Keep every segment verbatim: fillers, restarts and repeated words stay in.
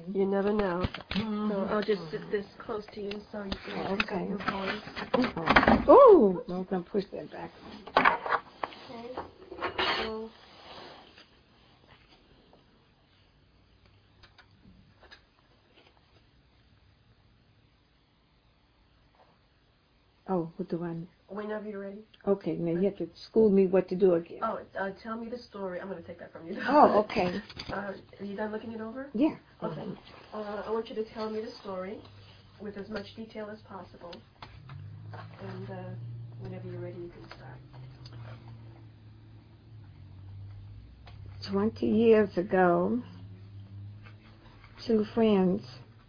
You never know. Mm-hmm. So I'll just sit this close to you so you can oh, pick okay. up your voice. Oh, I'm going to push that back. Okay. So, oh, what do I need? Whenever you're ready. Okay, now you have to school me what to do again. Oh, uh, tell me the story. I'm going to take that from you. Oh, okay. Uh, are you done looking it over? Yeah. Okay. Uh, I want you to tell me the story with as much detail as possible. And uh, whenever you're ready, you can start. Twenty years ago, two friends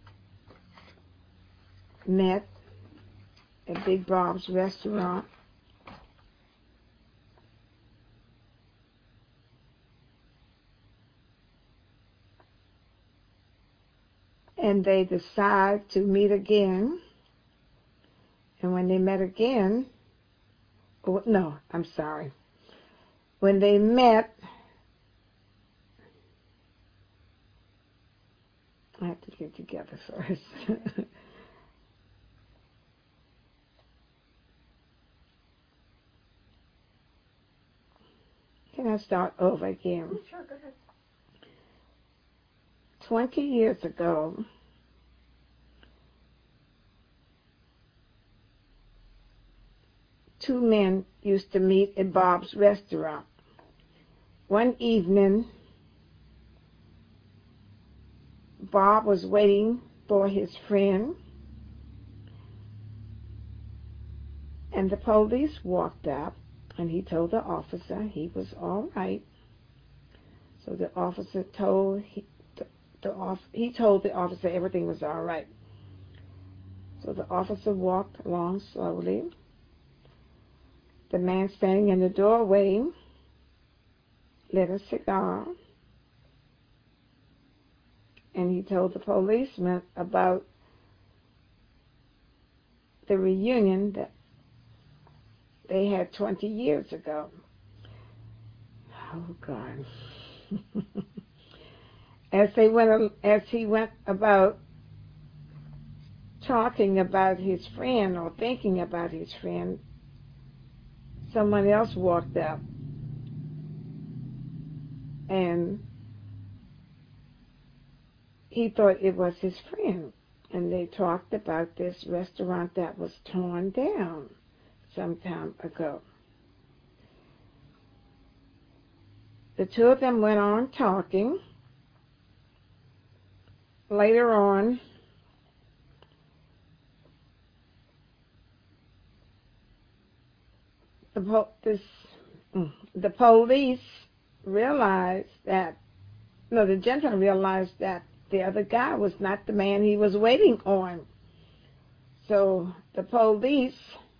met at Big Bob's restaurant. And they decide to meet again. And when they met again, oh, no, I'm sorry. When they met, I have to get together first. Can I start over again? Sure, go ahead. Twenty years ago, two men used to meet at Bob's restaurant. One evening, Bob was waiting for his friend, and the police walked up, and he told the officer he was all right. So the officer told he, the, the off, he told the officer everything was all right. So the officer walked along slowly. The man standing in the doorway lit a cigar, and he told the policeman about the reunion that they had twenty years ago. Oh, God. As they went, as he went about talking about his friend or thinking about his friend, someone else walked up, and he thought it was his friend. And they talked about this restaurant that was torn down some time ago. The two of them went on talking. Later on, the, po- this, the police realized that, no, the gentleman realized that the other guy was not the man he was waiting on. So the police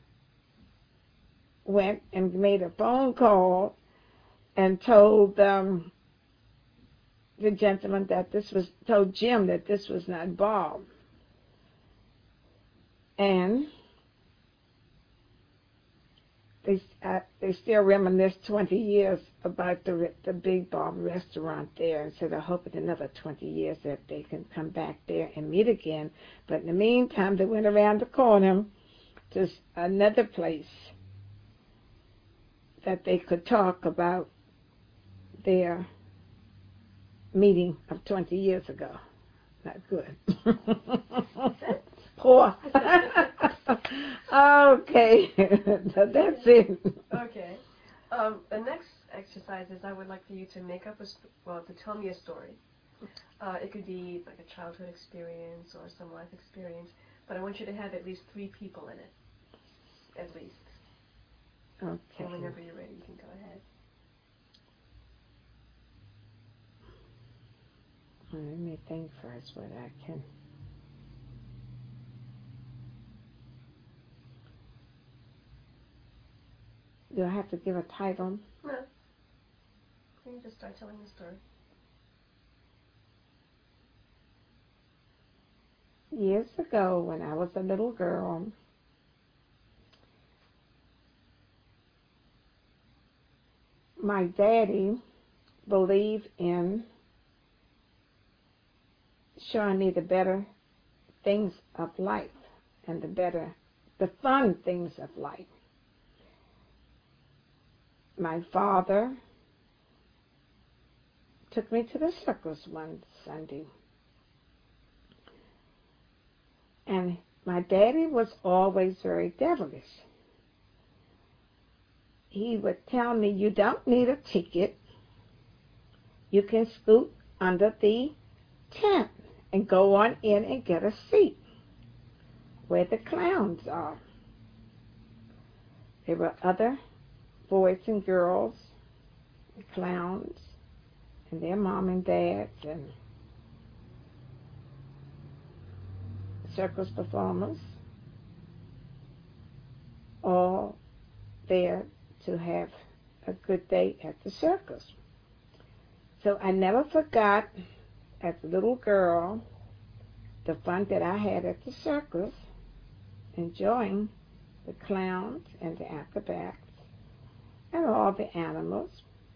went and made a phone call and told um, the gentleman that this was, told Jim that this was not Bob. And they uh, they still reminisce twenty years about the the Big Bob restaurant there, and said, I hope in another twenty years that they can come back there and meet again. But in the meantime, they went around the corner to another place that they could talk about their meeting of twenty years ago. Not good. Poor. Okay, so that's it. Okay. Um, the next exercise is I would like for you to make up a, st- well, to tell me a story. Uh, it could be like a childhood experience or some life experience, but I want you to have at least three people in it. At least. Okay. And whenever you're ready, you can go ahead. Let me think first what I can. Do I have to give a title? No. You can just start telling the story. Years ago, when I was a little girl, my daddy believed in showing me the better things of life and the better, the fun things of life. My father took me to the circus one Sunday. And my daddy was always very devilish. He would tell me, you don't need a ticket. You can scoot under the tent and go on in and get a seat where the clowns are. There were other boys and girls, clowns, and their mom and dads, and circus performers, all there to have a good day at the circus. So I never forgot, as a little girl, the fun that I had at the circus, enjoying the clowns and the acrobats and all the animals.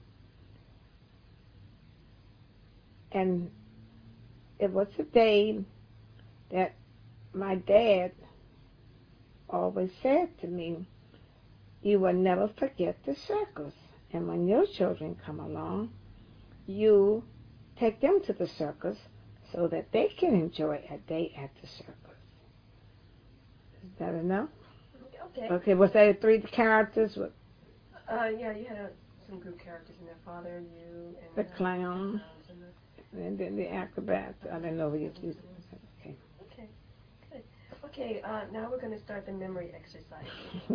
And it was a day that my dad always said to me, you will never forget the circus. And when your children come along, you take them to the circus so that they can enjoy a day at the circus. Is that enough? Okay. Okay, was that three characters? Uh, yeah, you had uh, some group characters in there. Father, you, and the clown, and, the, and then the acrobats. I don't know who you used. Okay. Okay, good. Okay, uh, now we're going to start the memory exercise.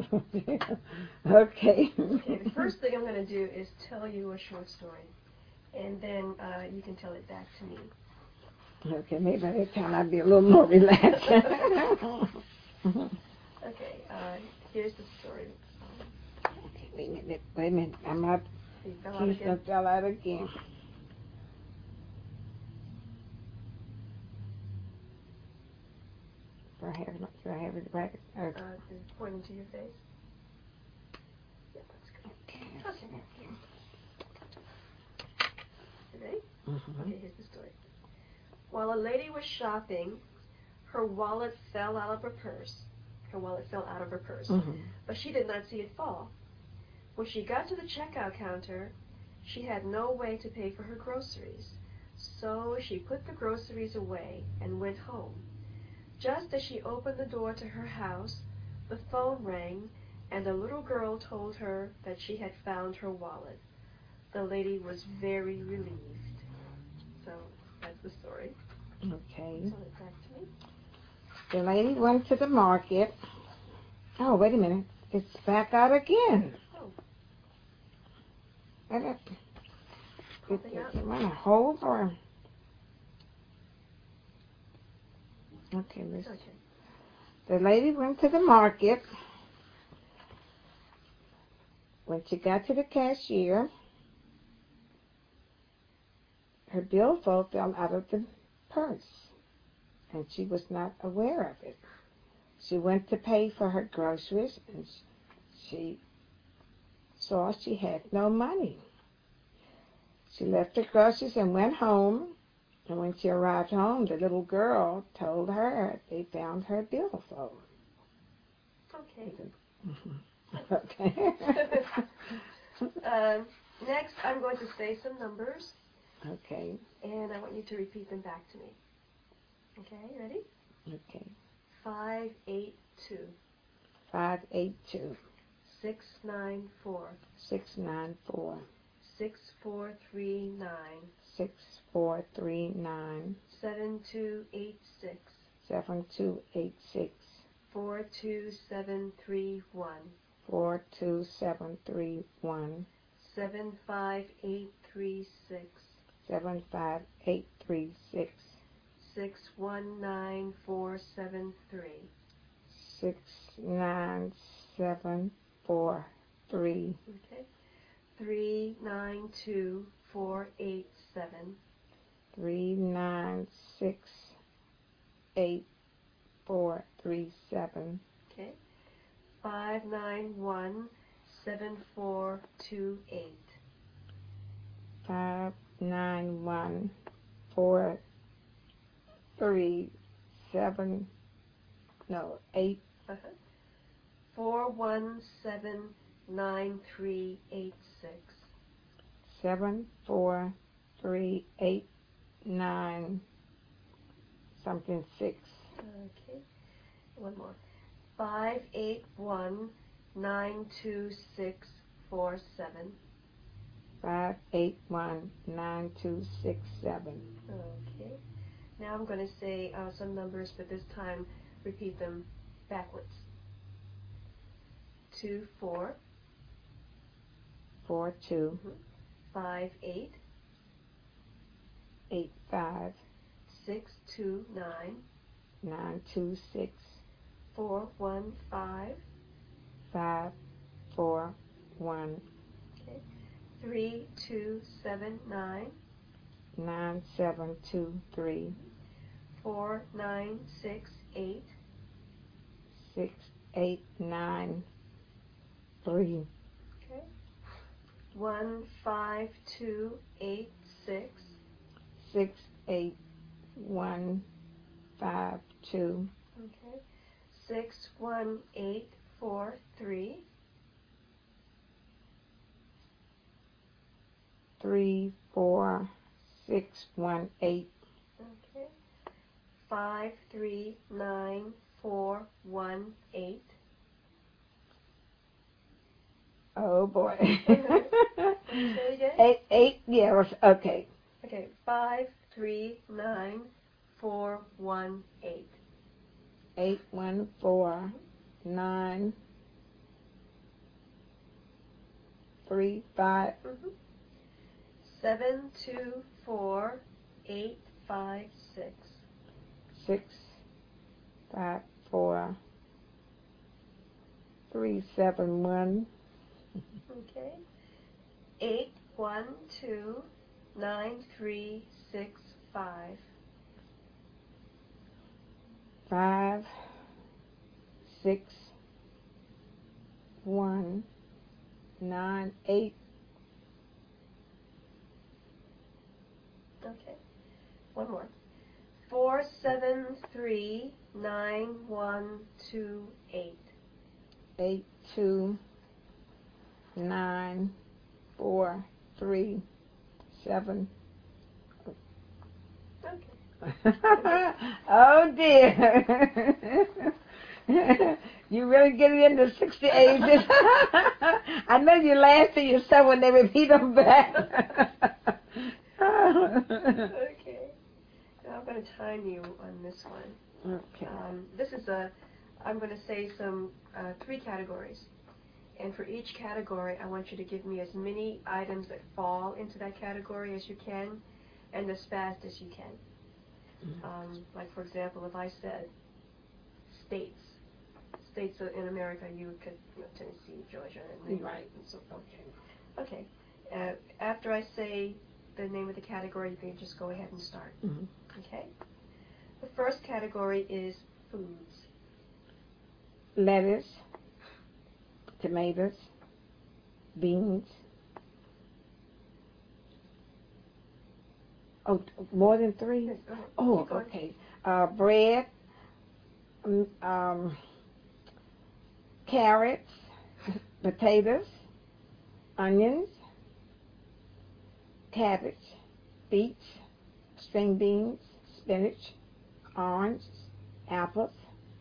Okay. Okay, the first thing I'm going to do is tell you a short story, and then uh, you can tell it back to me. Okay, maybe by that time I'll be a little more relaxed. Okay, uh, here's the story. Okay, wait a minute, wait a minute. I'm up. You fell out again? I fell out again. Do I have it, do I have it right? Uh, is it pointing to your face? Yeah, that's good. Okay. Okay. You ready? Mm-hmm. Okay, here's the story. While a lady was shopping, her wallet fell out of her purse. Her wallet fell out of her purse, Mm-hmm. but she did not see it fall. When she got to the checkout counter, she had no way to pay for her groceries. So she put the groceries away and went home. Just as she opened the door to her house, the phone rang, and a little girl told her that she had found her wallet. The lady was very relieved. So that's the story. Okay. Tell it back to me. The lady went to the market. Oh, wait a minute. It's back out again. Oh. It, it, it, Something out. it went a whole or Okay, listen. Okay. The lady went to the market. When she got to the cashier, her billfold fell out of the purse, and she was not aware of it. She went to pay for her groceries, and she saw she had no money. She left her groceries and went home, and when she arrived home, the little girl told her they found her billfold. Okay. Okay. um, next, I'm going to say some numbers. Okay. And I want you to repeat them back to me. Okay, ready? Okay. Five, eight, two. Five, eight, two. Six, nine, four. Six, nine, four. Six, four, three, nine. Six, four, three, nine. Seven, two, eight, six. Seven, two, eight, six. Four, two, seven, three, one. Four, two, seven, three, one. Seven, five, eight, three, six. Seven, five, eight, three, six. Six, one, nine, four, seven, three. Six, nine, seven, four, three. Okay. Three, nine, two, four, eight, seven. Three, nine, six, eight, four, three, seven. Okay. Five, nine, one, seven, four, two, eight. Five, nine, one, four, three, seven, no, eight. Uh-huh. Four one seven nine three eight six. Seven, four, three, eight, nine, something, six. Okay. One more. Five eight one nine two six four seven. Five, eight, one, nine, two, six, seven. Okay. Now I'm going to say uh, some numbers, but this time repeat them backwards. Two four. Four, two. Mm-hmm. Five eight. Eight, five. Six two nine. Nine, two, six. Four one five. Five, four, one. Okay. Three two seven nine. Nine, seven, two, three. Four nine six eight. Six, eight, nine, three. Okay. One five two eight six. Six, eight, one, five, two. Okay. Six one eight four three. Three, four, six, one, eight. Okay. Five three nine four one eight. Oh boy. Want to say it again? Eight, eight, yeah, was- okay. Okay. Five three nine four one eight. Eight, one, four, nine, three, five. Mm-hmm. Seven two four eight five six. Six, five, four, three, seven, one. Okay. Eight one two nine three six five. Five, six, one, nine, eight. Okay. One more. Four seven three nine one two eight. Eight, two, nine, four, three, seven. Okay. Oh dear. You really get it into sixty ages. I know you laugh to yourself when they repeat them back. Okay. Now I'm going to time you on this one. Okay. Um, this is a, I'm going to say some, uh, three categories. And for each category, I want you to give me as many items that fall into that category as you can, and as fast as you can. Um, like, for example, if I said states, states in America, you could, you know, Tennessee, Georgia, and New York, Right. and so forth. Okay. Uh, after I say the name of the category, you can just go ahead and start. Mm-hmm. Okay? The first category is foods. Lettuce, tomatoes, beans. Oh, more than three? Yes, go ahead. Oh, Keep going. okay. Uh, bread, um, um, carrots, potatoes, onions, cabbage, beets, string beans, spinach, orange, apples,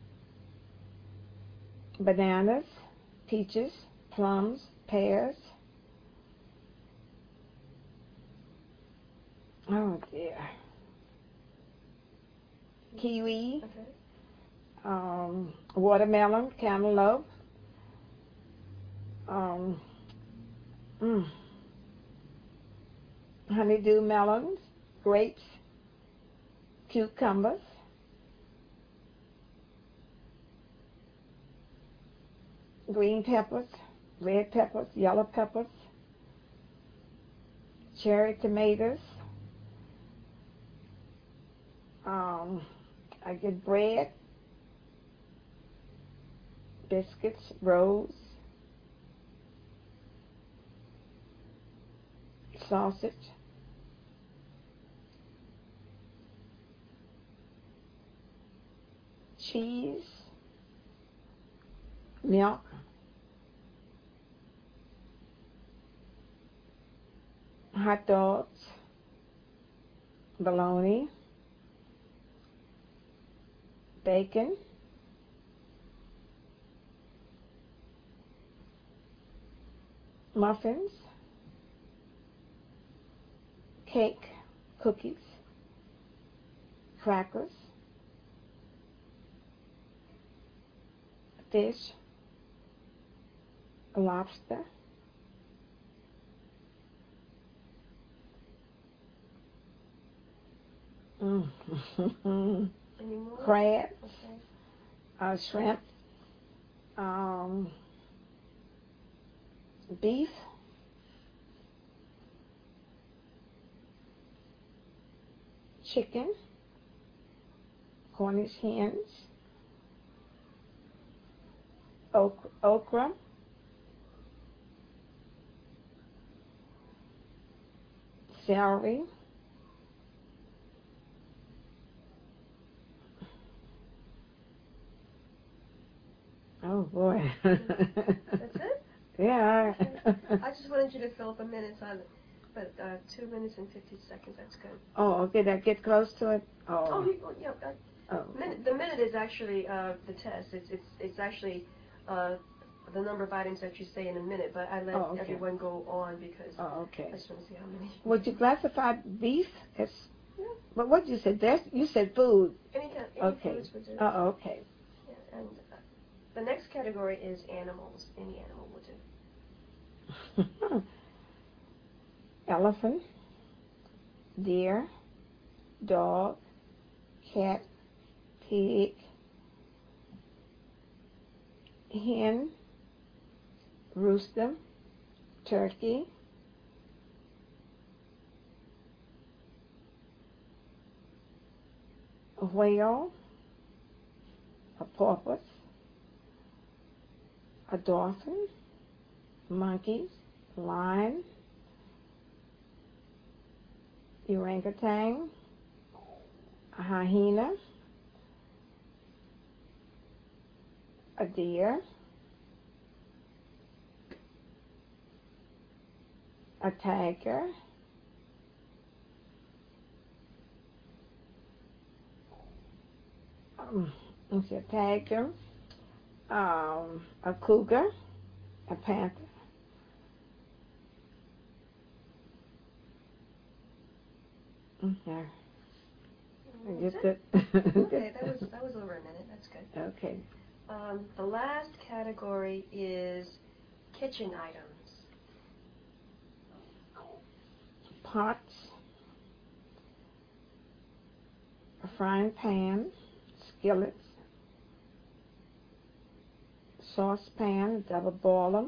bananas, peaches, plums, pears. Oh dear. Kiwi, Okay. um, watermelon, cantaloupe, um, mm, honeydew melons, grapes, cucumbers, green peppers, red peppers, yellow peppers, cherry tomatoes. Um, I get bread, biscuits, rolls, sausage, cheese, milk, hot dogs, bologna, bacon, muffins, cake, cookies, crackers, fish, lobster, mm. Any more? crabs, Okay. uh, shrimp, um, beef, chicken, Cornish hens, ok- okra, celery. Oh boy. That's it? Yeah. Okay. I just wanted you to fill up a minute on it. But uh, two minutes and fifty seconds, that's good. Oh, okay, did I get close to it? Oh, Oh. you, oh yeah. Uh, Oh. minute, the minute is actually uh, the test. It's it's it's actually uh, the number of items that you say in a minute. But I let Oh, okay. everyone go on because Oh, okay. I just want to see how many. Would you classify beef as? Yeah. But what you said? There's, you said food. Any kind, any Okay. foods would do. Oh, okay. Yeah, and uh, the next category is animals. Any animal will do. Elephant, deer, dog, cat, pig, hen, rooster, turkey, a whale, a porpoise, a dolphin, monkeys, lion, orangutan, a hyena, a deer, a tiger, um, let's see, a tiger, um, a cougar, a panther. Okay. That's Just it? that. Okay, that was that was over a minute. That's good. Okay. Um, the last category is kitchen items. Pots, a frying pan, skillets, saucepan, double boiler,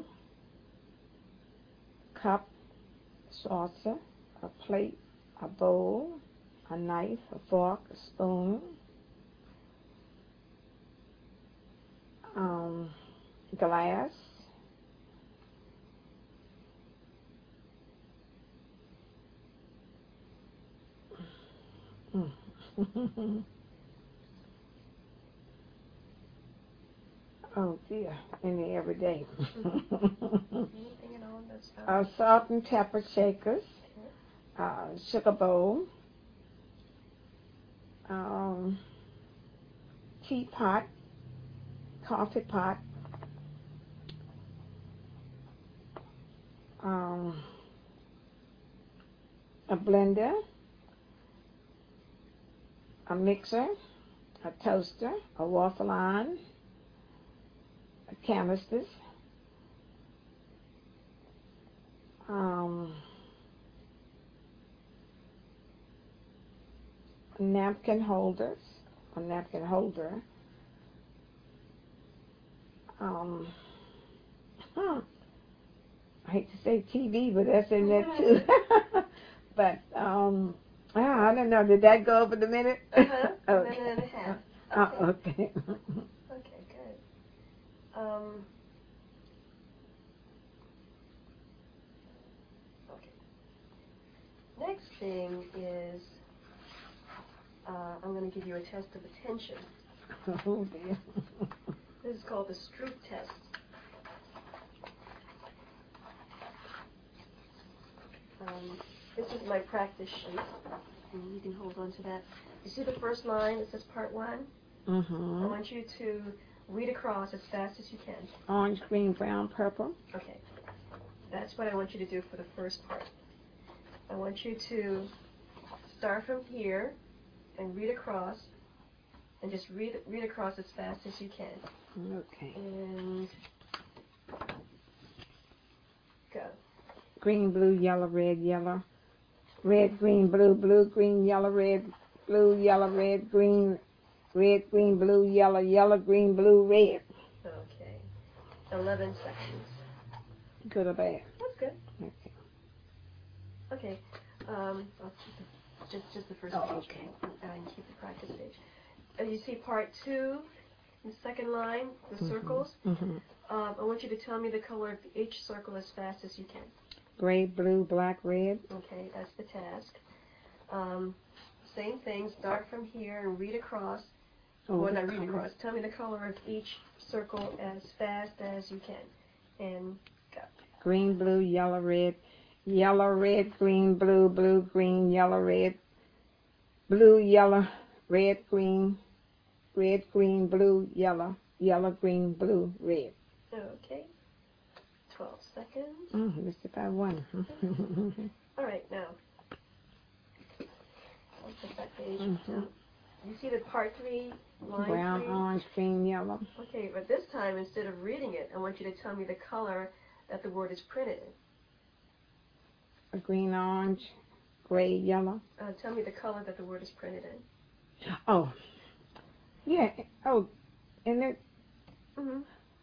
cup, saucer, a plate, a bowl, a knife, a fork, a spoon, um, glass, mm. Oh dear, in the everyday. Anything at all that's uh, salt and pepper shakers, Okay. uh, sugar bowl, um, teapot, coffee pot, um, a blender, a mixer, a toaster, a waffle iron, a canisters, um, napkin holders, a napkin holder, um, huh, I hate to say T V, but that's in there too. But um, ah, I don't know. Did that go over the minute? Uh-huh. A Okay. minute and a half. Uh, Okay. okay. Okay, good. Um, okay. Next thing is uh, I'm going to give you a test of attention. Oh dear. This is called the Stroop test. Um, this is my practice sheet. And you can hold on to that. You see the first line? It says part one. Mm-hmm. I want you to read across as fast as you can. Orange, green, brown, purple. Okay. That's what I want you to do for the first part. I want you to start from here and read across, and just read read across as fast as you can. Okay. And go. Green, blue, yellow, red, yellow. Red, green, blue, blue, green, yellow, red, blue, yellow, red, green, red, green, blue, yellow, yellow, green, blue, red. Okay. Eleven sections. Good or bad? That's good. Okay. Okay. Um, I'll keep the, just just the first Oh, page. okay. And I can keep the practice page. And you see part two, the second line, the Mm-hmm. circles. Mm-hmm. Um, I want you to tell me the color of each circle as fast as you can. Gray, blue, black, red. Okay, that's the task. Um, same thing, start from here and read across. Oh, Well, the not read color. across. Tell me the color of each circle as fast as you can. And go. Green, blue, yellow, red. Yellow, red, green, blue, blue, green, yellow, red. Blue, yellow, red, green. Red, green, blue, yellow. Yellow, green, blue, red. Okay. twelve seconds. Mm, let's see if I won. All right, now. I'll put that page. Mm-hmm. down. You see the part three, line Brown, three? orange, green, yellow. Okay, but this time, instead of reading it, I want you to tell me the color that the word is printed in. A green, orange, gray, yellow. Uh, tell me the color that the word is printed in. Oh, yeah. Oh, and it, Mm-hmm.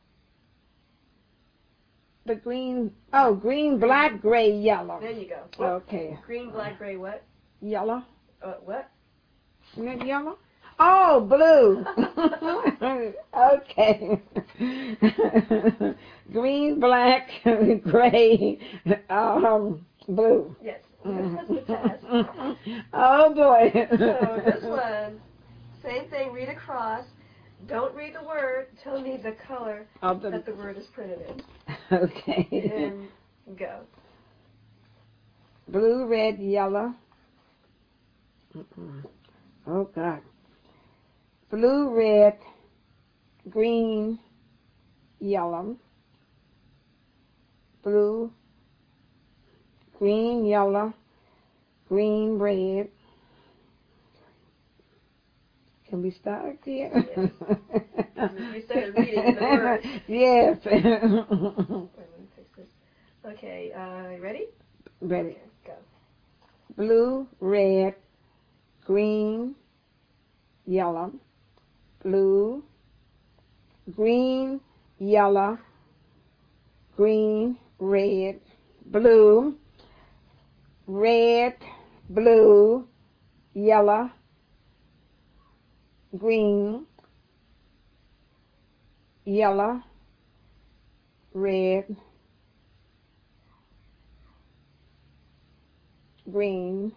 the green. Oh, green, black, gray, yellow. There you go. Whoop. Okay. Green, black, gray, what? Yellow. Uh, what? Isn't it yellow? Oh, blue. Okay. Green, black, gray, um, blue. Yes, that's the task. Oh boy. So this one, same thing, read across. Don't read the word, tell me the color Of the- that the word is printed in. Okay. And go. Blue, red, yellow. Mm-mm. Oh God. Blue, red, green, yellow. Blue, green, yellow, green, red. Can we start here? Yes. You started reading the word. Yes. Wait, let me fix this. Okay, uh, you ready? Ready. Okay, go. Blue, red, green, yellow. Blue, green, yellow, green, red, blue, red, blue, yellow, green, yellow, red, green,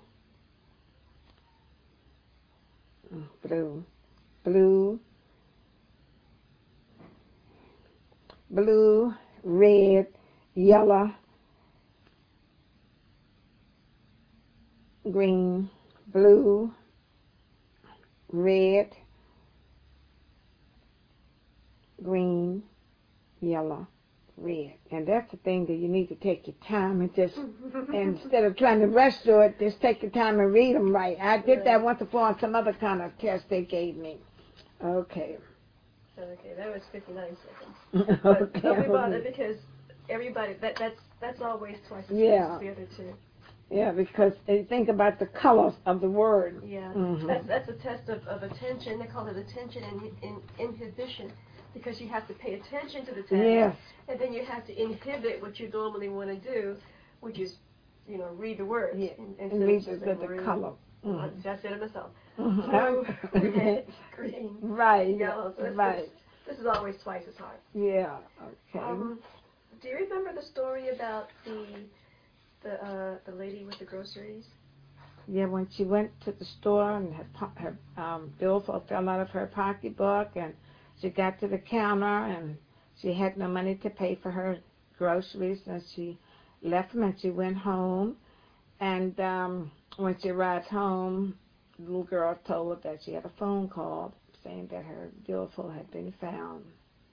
blue, blue, blue, red, yellow, green, blue, red, green, yellow, red. And that's the thing that you need to take your time and just, instead of trying to rush through it, just take your time and read them right. I did that once before on some other kind of test they gave me. Okay. Okay, that was fifty-nine seconds. But Okay. don't be bothered because everybody, that, that's that's always twice as Yeah. fast as the other two. Yeah, because you think about the colors of the word. Yeah, Mhm. that's that's a test of, of attention. They call it attention and in, inhibition because you have to pay attention to the task, Yes. and then you have to inhibit what you normally want to do, which is, you know, read the words. Yeah. And, And instead read of just the, the, saying the blue, color. uh, Mhm. I said it myself. Mhm. Blue, red, green, Right. yellow. So this, Right. this, this is always twice as hard. Yeah. Okay. Um, do you remember the story about the the uh, the lady with the groceries? Yeah, when she went to the store and her, po- her um, billfold fell out of her pocketbook, and she got to the counter and she had no money to pay for her groceries, and she left them and she went home. And um, when she arrived home, the little girl told her that she had a phone call saying that her billfold had been found.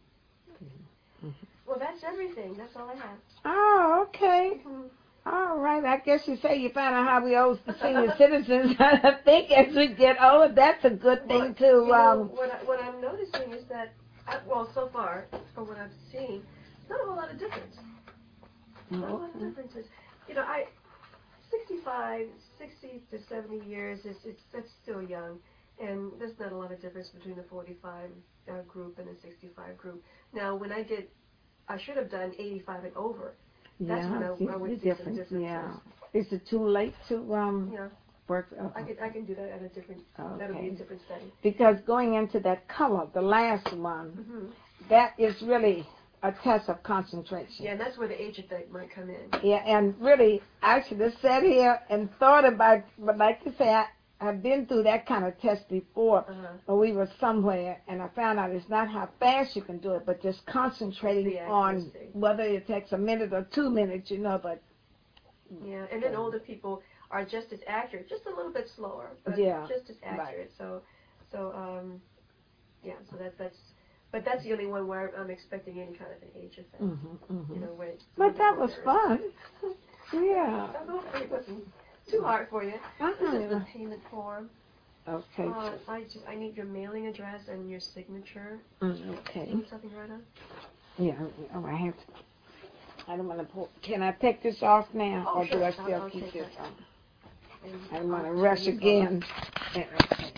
Mm-hmm. Well, that's everything. That's all I have. Oh, okay. Mm-hmm. All right. I guess you say you found out how we owe the senior citizens. I think as we get older, that's a good thing Well, to. You know, Um, what, I, what I'm noticing is that, I, well, so far, from what I've seen, not a whole lot of difference. Not a lot of differences. You know, I, sixty-five, sixty to seventy years, is it's, that's still young. And there's not a lot of difference between the forty-five uh, group and the sixty-five group. Now, when I get, I should have done eighty-five and over. That's yeah, when I, see I would the see some difference. differences. Yeah. Is it too late to um Yeah, work? Oh, I can I can do that at a different. okay. That'll be a different study. Because going into that color, the last one, Mm-hmm. that is really a test of concentration. Yeah, and that's where the age effect might come in. Yeah, and really, I should have sat here and thought about, but like you say, I, I've been through that kind of test before, Uh-huh. when we were somewhere, and I found out it's not how fast you can do it, but just concentrating The on accuracy. whether it takes a minute or two minutes, you know, but... Yeah, and then older people are just as accurate, just a little bit slower, but Yeah, just as accurate. Right. So, so um, yeah, so that that's, but that's the only one where I'm expecting any kind of an age effect. Mm-hmm, mm-hmm. You know, where. But that was fun. Yeah. I hope it wasn't too hard for you. Uh-huh. This is the payment form. Okay. Uh, I just I need your mailing address and your signature. Mm, okay. You need something right on? Yeah. Oh, I have. To, I don't want to pull. Can I take this off now, Oh, or sure. do I still I'll, I'll keep take this that. on? And I don't want to I'll rush take it again. Yeah, okay.